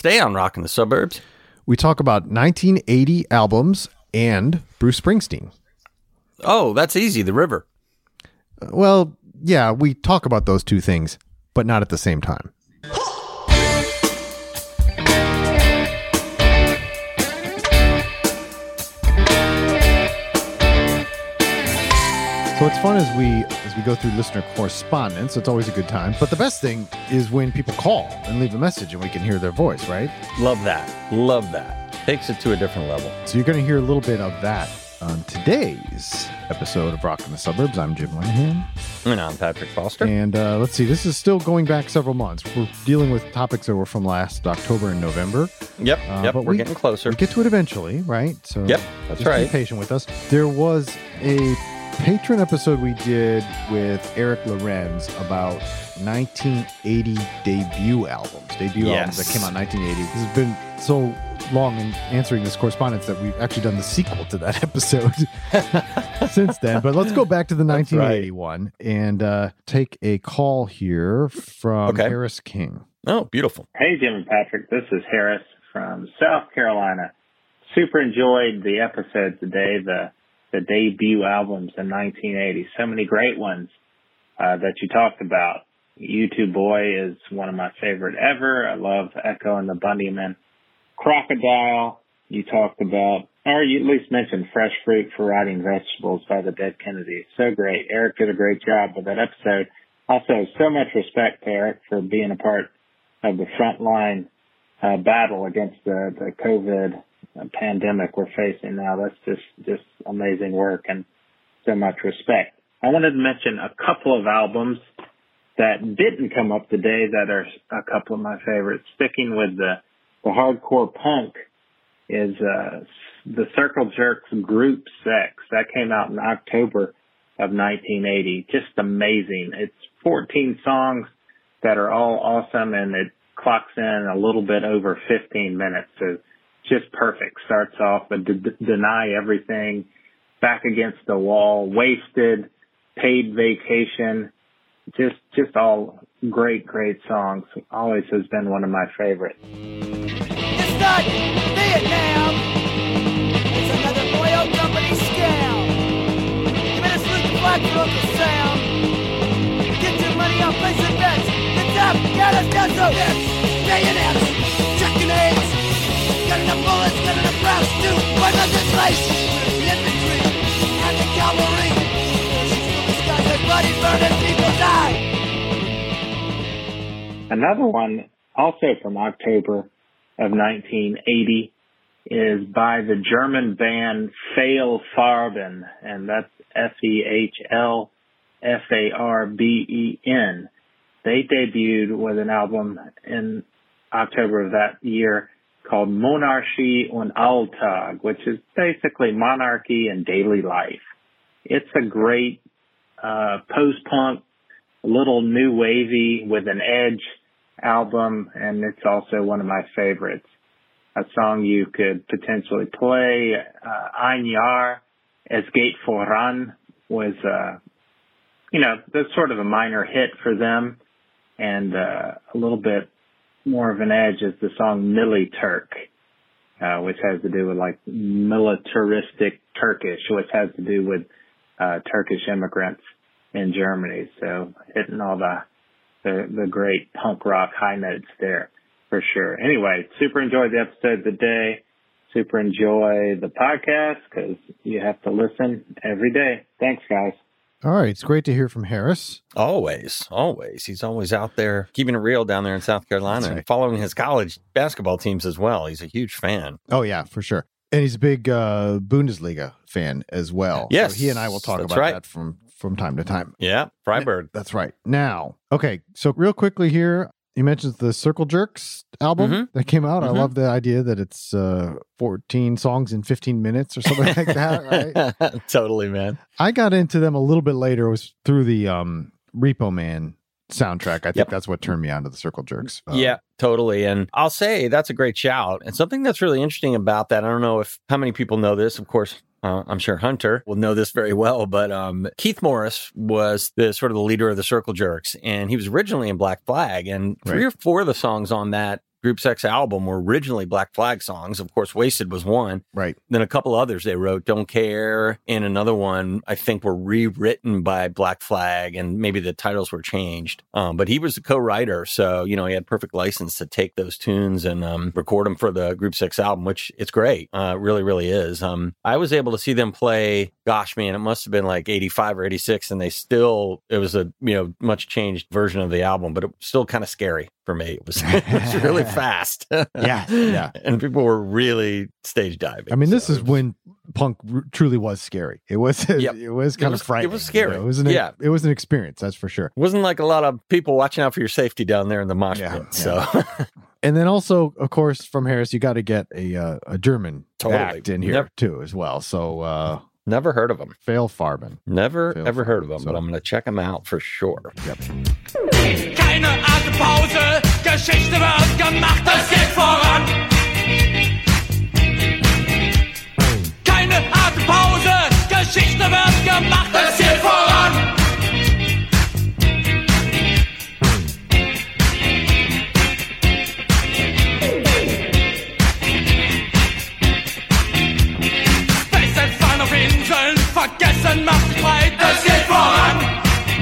Today on Rockin' the Suburbs, we talk about 1980 albums and Bruce Springsteen. Oh, that's easy. The river. Well, yeah, we talk about those two things, but not at the same time. So it's fun as we go through listener correspondence. It's always a good time. But the best thing is when people call and leave a message and we can hear their voice, right? Love that. Love that. Takes it to a different level. So you're going to hear a little bit of that on today's episode of Rockin' the Suburbs. I'm Jim Linehan. And I'm Patrick Foster. And let's see, this is still going back several months. We're dealing with topics that were from last October and November. Yep, but we're getting closer. We get to it eventually, right? So yep, that's just right. Be patient with us. There was a patron episode we did with Eric Lorenz about 1980 debut albums. Albums that came out in 1980. This has been so long in answering this correspondence that we've actually done the sequel to that episode since then. But let's go back to the 1981 and take a call here from Harris King. Oh, beautiful. Hey, Jim and Patrick. This is Harris from South Carolina. Super enjoyed the episode today, the debut albums in 1980. So many great ones that you talked about. U2 Boy is one of my favorite ever. I love Echo and the Bunnymen. Crocodile, you talked about, or you at least mentioned Fresh Fruit for Riding Vegetables by the Dead Kennedys. So great. Eric did a great job with that episode. Also, so much respect to Eric for being a part of the frontline battle against the COVID pandemic we're facing now. That's just amazing work and so much respect. I wanted to mention a couple of albums that didn't come up today that are a couple of my favorites. Sticking with the hardcore punk is the Circle Jerks Group Sex. That came out in October of 1980. Just amazing. It's 14 songs that are all awesome, and it clocks in a little bit over 15 minutes. So just perfect. Starts off with Deny Everything, Back Against the Wall, Wasted, Paid Vacation. Just all great songs. Always has been one of my favorites. It's not Vietnam. It's another oil company scam. You better salute the flag for Uncle Sam. Get your money on placing bets. The top got us down so millionaires, checking eggs. Got enough bullets, got enough rounds to wipe out this place. The infantry and the cavalry. The skies are bloody, burning, people die. Another one, also from October of 1980, is by the German band Fehlfarben, and that's Fehlfarben. They debuted with an album in October of that year called Monarchie und Alltag, which is basically monarchy and daily life. It's a great post-punk, a little new wavy with an edge album, and it's also one of my favorites. A song you could potentially play, Ein Jahr, Es geht voran, was, that's sort of a minor hit for them, and a little bit more of an edge is the song Militurk, which has to do with like militaristic Turkish, which has to do with Turkish immigrants in Germany. So hitting all the great punk rock high notes there for sure. Anyway, super enjoyed the episode today. Super enjoy the podcast because you have to listen every day. Thanks, guys. All right. It's great to hear from Harris. Always. He's always out there keeping it real down there in South Carolina and following his college basketball teams as well. He's a huge fan. Oh, yeah, for sure. And he's a big Bundesliga fan as well. Yes. So he and I will talk about that from time to time. Yeah, Freiburg. That's right. Now, okay, so real quickly here, you mentioned the Circle Jerks album that came out. I love the idea that it's 14 songs in 15 minutes or something like that, right? Totally, man. I got into them a little bit later. It was through the Repo Man soundtrack. I think that's what turned me on to the Circle Jerks. Yeah, totally. And I'll say that's a great shout. And something that's really interesting about that, I don't know how many people know this, of course. I'm sure Hunter will know this very well, but Keith Morris was the sort of the leader of the Circle Jerks, and he was originally in Black Flag, and 3 or 4 of the songs on that Group Sex album were originally Black Flag songs. Of course, Wasted was one. Right. Then a couple others they wrote, Don't Care, and another one I think were rewritten by Black Flag, and maybe the titles were changed. But he was the co-writer, so, he had perfect license to take those tunes and record them for the Group Sex album, which it's great. It really, really is. I was able to see them play, gosh, man, it must have been like 85 or 86, and it was a, much changed version of the album, but it was still kind of scary for me. It was really fast. Yeah. And people were really stage diving. I mean, this is when punk truly was scary. It was it was kind of frightening. It was scary. It was an experience, that's for sure. It wasn't like a lot of people watching out for your safety down there in the mosh pit. So and then also, of course, from Harris, you got to get a German act in here too as well. So never heard of them. Fail Farben. Never ever heard of them, but I'm going to check them out for sure. Yep. Keine Atempause, Geschichte wird gemacht, es geht voran. Keine Atempause, Geschichte wird gemacht, es geht voran. Space fahren auf Inseln, vergessen macht sich breit, es geht voran.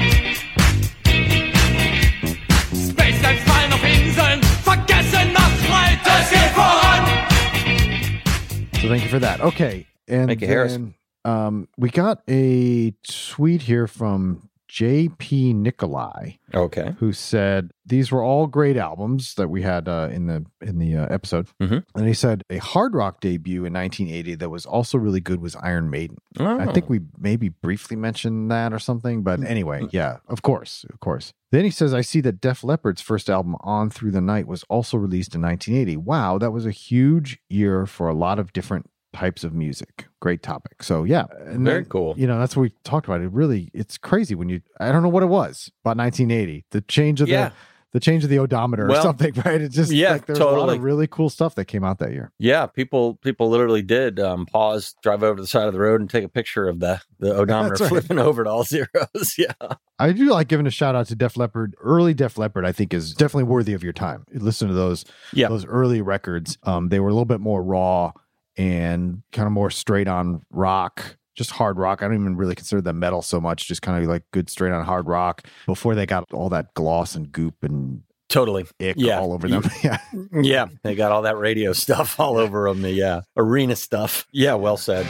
So thank you for that. Okay. And thank you, Harris. We got a tweet here from JP Nikolai. Okay. Who said these were all great albums that we had in the episode. Mm-hmm. And he said a hard rock debut in 1980 that was also really good was Iron Maiden. Oh. I think we maybe briefly mentioned that or something, but anyway, yeah, of course. Then he says, I see that Def Leppard's first album, On Through the Night, was also released in 1980. Wow, that was a huge year for a lot of different types of music. Great topic. So yeah. And very cool. That's what we talked about. It's crazy when I don't know what it was about 1980. The change of the odometer or something, right? It's just like there's a lot of really cool stuff that came out that year. Yeah, people literally did pause, drive over to the side of the road and take a picture of the odometer flipping over to all zeros. Yeah. I do like giving a shout out to Def Leppard. Early Def Leppard, I think, is definitely worthy of your time. Listen to those early records. They were a little bit more raw and kind of more straight on rock, just hard rock. I don't even really consider them metal so much, just kind of like good straight on hard rock before they got all that gloss and goop and ick all over them. Yeah. They got all that radio stuff all over them. The arena stuff. Yeah. Well said.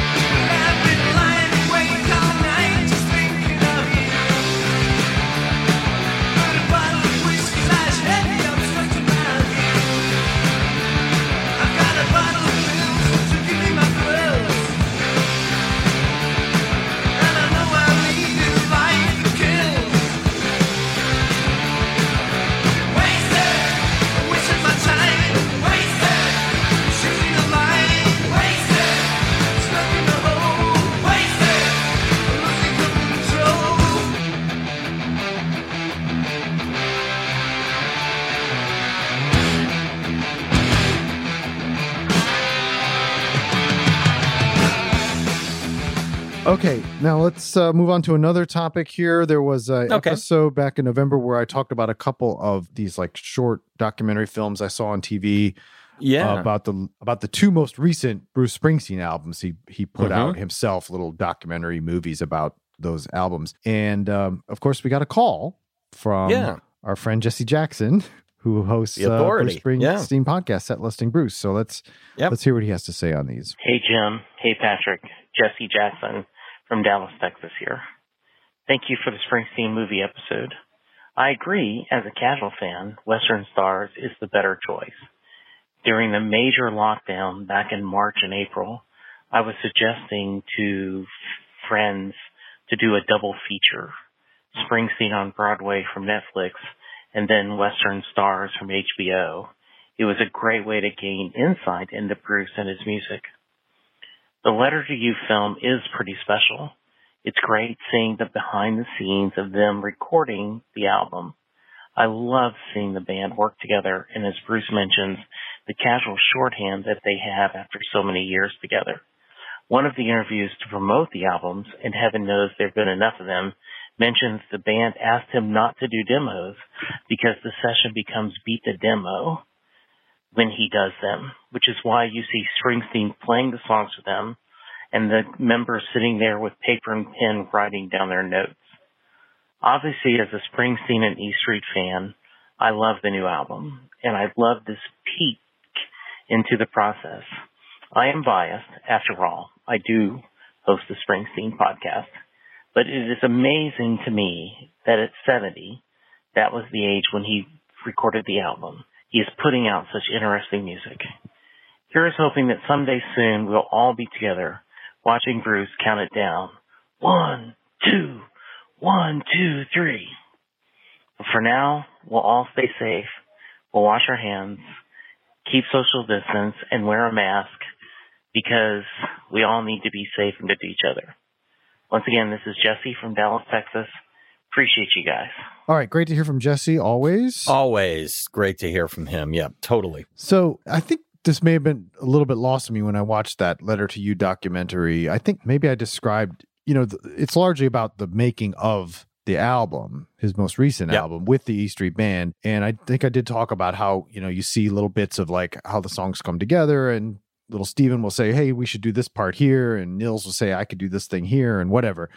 Okay, now let's move on to another topic here. There was an episode back in November where I talked about a couple of these like short documentary films I saw on TV. Yeah, about the two most recent Bruce Springsteen albums. He put out himself little documentary movies about those albums, and of course we got a call from our friend Jesse Jackson, who hosts Bruce Springsteen podcast, Set Listing Bruce. So let's hear what he has to say on these. Hey Jim, hey Patrick, Jesse Jackson from Dallas, Texas here. Thank you for the Springsteen movie episode. I agree, as a casual fan, Western Stars is the better choice. During the major lockdown back in March and April, I was suggesting to friends to do a double feature, Springsteen on Broadway from Netflix and then Western Stars from HBO. It was a great way to gain insight into Bruce and his music. The Letter to You film is pretty special. It's great seeing the behind the scenes of them recording the album. I love seeing the band work together, and as Bruce mentions, the casual shorthand that they have after so many years together. One of the interviews to promote the albums, and heaven knows there have been enough of them, mentions the band asked him not to do demos because the session becomes beat the demo. when he does them, which is why you see Springsteen playing the songs for them and the members sitting there with paper and pen writing down their notes. Obviously, as a Springsteen and E Street fan, I love the new album, and I love this peek into the process. I am biased, after all. I do host the Springsteen podcast, but it is amazing to me that at 70, that was the age when he recorded the album. He is putting out such interesting music. Here is hoping that someday soon we'll all be together watching Bruce count it down. 1, 2, 1, 2, 3. But for now, we'll all stay safe. We'll wash our hands, keep social distance, and wear a mask because we all need to be safe and good to each other. Once again, this is Jesse from Dallas, Texas. Appreciate you guys. All right. Great to hear from Jesse. Always. Always great to hear from him. Yeah, totally. So I think this may have been a little bit lost to me when I watched that Letter to You documentary. I think maybe I described, it's largely about the making of the album, his most recent album with the E Street Band. And I think I did talk about how, you see little bits of like how the songs come together, and little Steven will say, hey, we should do this part here. And Nils will say, I could do this thing here and whatever.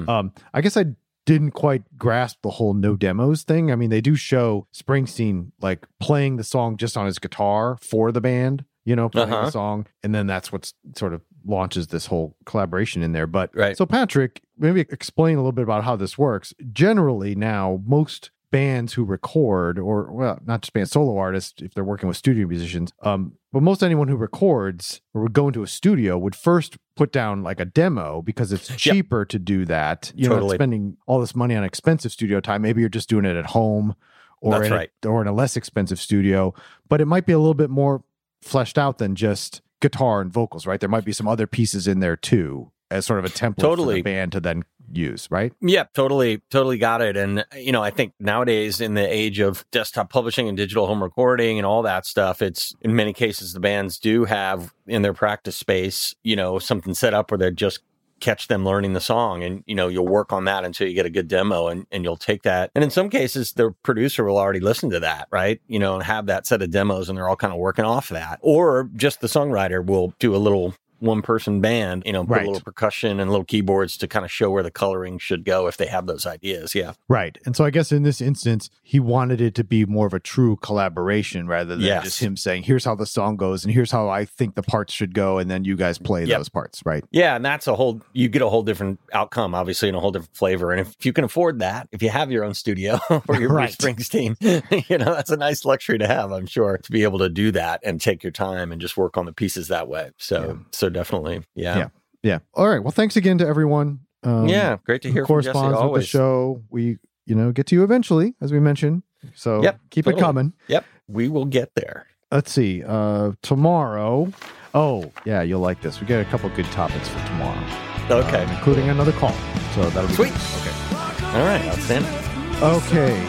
I guess I didn't quite grasp the whole no demos thing. I mean, they do show Springsteen like playing the song just on his guitar for the band, playing the song. And then that's what sort of launches this whole collaboration in there. But so Patrick, maybe explain a little bit about how this works. Generally now, most bands who record, or well, not just bands, solo artists, if they're working with studio musicians, but most anyone who records or would go into a studio would first put down like a demo because it's cheaper to do that. Not spending all this money on expensive studio time. Maybe you're just doing it at home or in a less expensive studio, but it might be a little bit more fleshed out than just guitar and vocals, right? There might be some other pieces in there too, as sort of a template for the band to then use, right? Yeah, totally got it. And, I think nowadays in the age of desktop publishing and digital home recording and all that stuff, it's in many cases the bands do have in their practice space, something set up where they just catch them learning the song, and you'll work on that until you get a good demo, and you'll take that. And in some cases, the producer will already listen to that, right? And have that set of demos, and they're all kind of working off that. Or just the songwriter will do a little one-person band, put a little percussion and little keyboards to kind of show where the coloring should go if they have those ideas. Yeah. Right. And so I guess in this instance, he wanted it to be more of a true collaboration rather than just him saying, here's how the song goes and here's how I think the parts should go, and then you guys play those parts, right? Yeah, and that's you get a whole different outcome, obviously, and a whole different flavor. And if you can afford that, if you have your own studio or your Bruce Springsteen, that's a nice luxury to have, I'm sure, to be able to do that and take your time and just work on the pieces that way. So definitely. Yeah. All right. Well, thanks again to everyone. Great to hear from Jesse. Corresponds with the show. We, get to you eventually, as we mentioned. So keep it coming. Yep. We will get there. Let's see. Tomorrow. Oh, yeah, you'll like this. We got a couple good topics for tomorrow. Okay. Including another call. So that'll be sweet. Good. Okay. All right. Outstanding. Okay.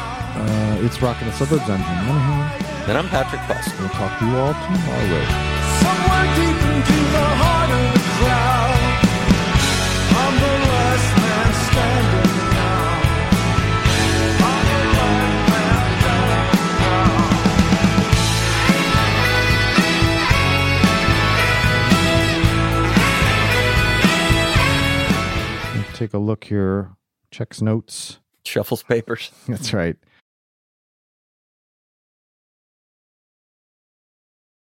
It's Rockin' the Suburbs. I'm Jim Monahan. And I'm Patrick Buss. We'll talk to you all tomorrow. Somewhere deep into the heart of the crowd, I'm the last man standing now. I'm the last man standing now. Take a look here. Checks notes. Shuffles papers. That's right.